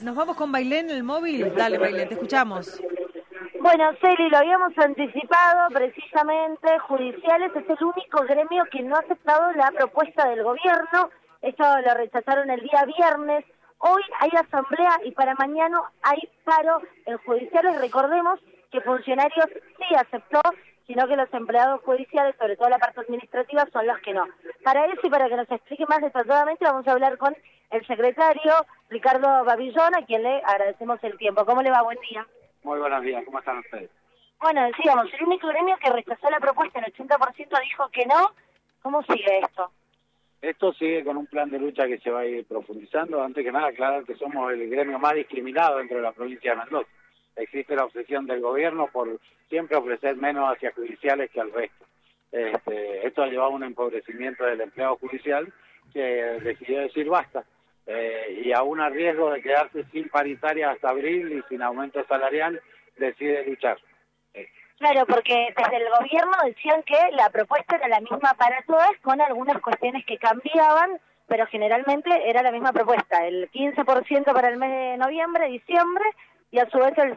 Nos vamos con Bailén en el móvil. Dale, Bailén, te escuchamos. Bueno, Celi, lo habíamos anticipado, precisamente, judiciales es el único gremio que no ha aceptado la propuesta del gobierno. Esto lo rechazaron el día viernes. Hoy hay asamblea y para mañana hay paro en judiciales. Recordemos que funcionarios sí aceptó, sino que los empleados judiciales, sobre todo la parte administrativa, son los que no. Para eso y para que nos explique más detalladamente, vamos a hablar con el secretario Ricardo Babillón, a quien le agradecemos el tiempo. ¿Cómo le va? Buen día. Muy buenos días, ¿cómo están ustedes? Bueno, decíamos, el único gremio que rechazó la propuesta, el 80% dijo que no. ¿Cómo sigue esto? Esto sigue con un plan de lucha que se va a ir profundizando. Antes que nada, aclarar que somos el gremio más discriminado dentro de la provincia de Mendoza. Existe la obsesión del gobierno por siempre ofrecer menos hacia judiciales que al resto. Esto ha llevado a un empobrecimiento del empleado judicial que decidió decir basta. Y aún a riesgo de quedarse sin paritaria hasta abril y sin aumento salarial, decide luchar. Claro, porque desde el gobierno decían que la propuesta era la misma para todas, con algunas cuestiones que cambiaban, pero generalmente era la misma propuesta, el 15% para el mes de noviembre, diciembre, y a su vez el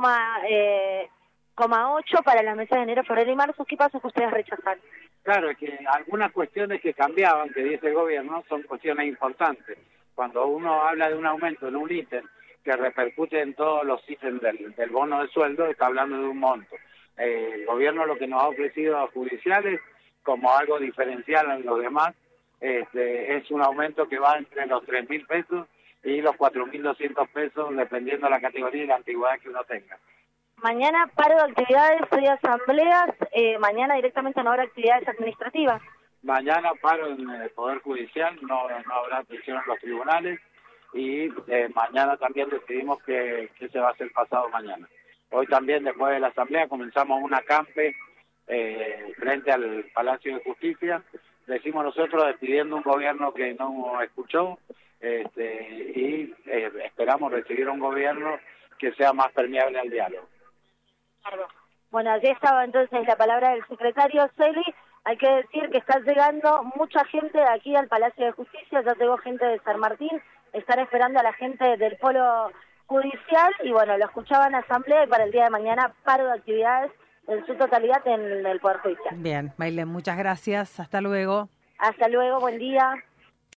5,8% para los meses de enero, febrero y marzo. ¿Qué pasa que ustedes rechazan? Claro, es que algunas cuestiones que cambiaban, que dice el gobierno, son cuestiones importantes. Cuando uno habla de un aumento en un ítem que repercute en todos los ítems del bono de sueldo, está hablando de un monto. El gobierno lo que nos ha ofrecido a judiciales como algo diferencial en los demás es un aumento que va entre los 3.000 pesos y los 4.200 pesos, dependiendo de la categoría y la antigüedad que uno tenga. Mañana paro de actividades, hoy asambleas, mañana directamente no habrá actividades administrativas. Mañana paro en el Poder Judicial, no habrá atención en los tribunales y mañana también decidimos qué se va a hacer pasado mañana. Hoy también, después de la asamblea, comenzamos un acampe frente al Palacio de Justicia. Decimos nosotros despidiendo un gobierno que no escuchó y esperamos recibir un gobierno que sea más permeable al diálogo. Claro. Bueno, allí estaba entonces la palabra del secretario Celi. Hay que decir que está llegando mucha gente aquí al Palacio de Justicia, ya llegó gente de San Martín, están esperando a la gente del Polo Judicial y bueno, lo escuchaban en asamblea y para el día de mañana paro de actividades en su totalidad en el Poder Judicial. Bien, Bailén, muchas gracias, hasta luego. Hasta luego, buen día.